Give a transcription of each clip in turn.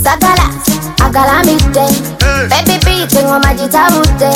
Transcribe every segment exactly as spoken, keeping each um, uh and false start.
Sagala, agalamite baby beat ngoma jitabute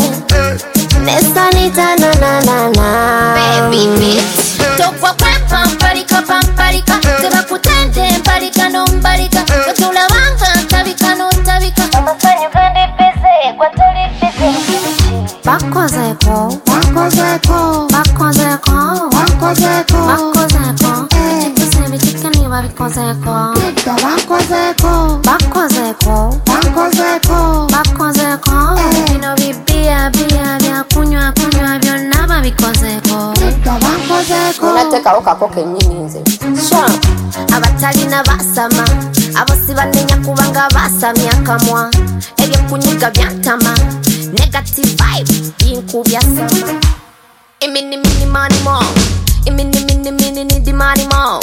Nessa nita na na na na baby beat Tokwa kwepa mparika pamparika Teba kutende mparika no mparika Kutula wanga tabika no tabika Amasanyu kandi pese kwa toli pese Bako zeko Bako zeko Bako zeko Bako zeko Bako zeko Chipuse michika ni wabiko zeko Bako zeko Bako zeko Bako zeko Bako zeko Bino bibia bia bia kunywa kunywa byo naba biko zeko Bako zeko Unateka oka koke nini nze Sha Abatali na basama Abosi banenya kubanga basamya kamwa Ebyo kunyiga byantama Negative vibe Inkubya sama Imini mini money mo Imini mini mini nidi money mo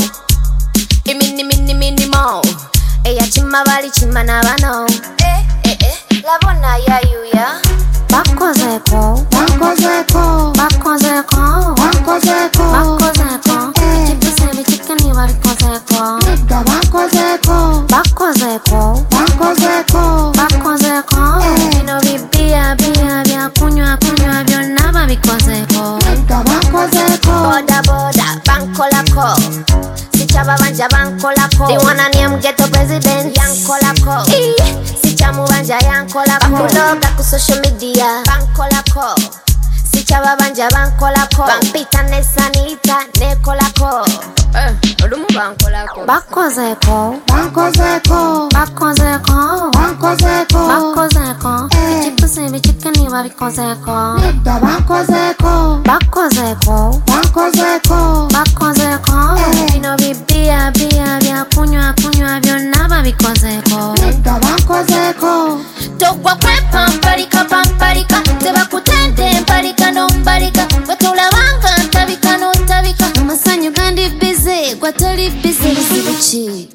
Imini mini mini mo Eya chima bali chima na bano Eh eh eh Labona ya yuya Bako zeko Bako zeko Bako zeko Bako zeko Bako zeko Chipuse michika ni wariko zeko Bako zeko Bako zeko Bako zeko Bako zeko Bino bibia bia bia kunywa kunywa byo naba biko zeko Bako zeko Boda boda banko lako Sichaba banja banko lako They wanna name ghetto president yanko lako Sichamu banja yanko lako Bakuloga ku social media banko lako Sichaba banja banko lako Bampita nesanita neko lako Eh, odumu banko lako Bako zeko Bako zeko Bako zeko Bako zeko Bako zeko Chipuse bichika ni wabiko zeko Bako zeko Bako zeko Bako zeko Bako zeko Bino bibia bia bia kunywa kunywa byo naba biko zeko Bako zeko Tokwa kwepa mparika pamparika Teba kutende mparika no mparika Wetula wanga tabika no tabika Amasanyu kandi bize Kwa toli bize bisibuchi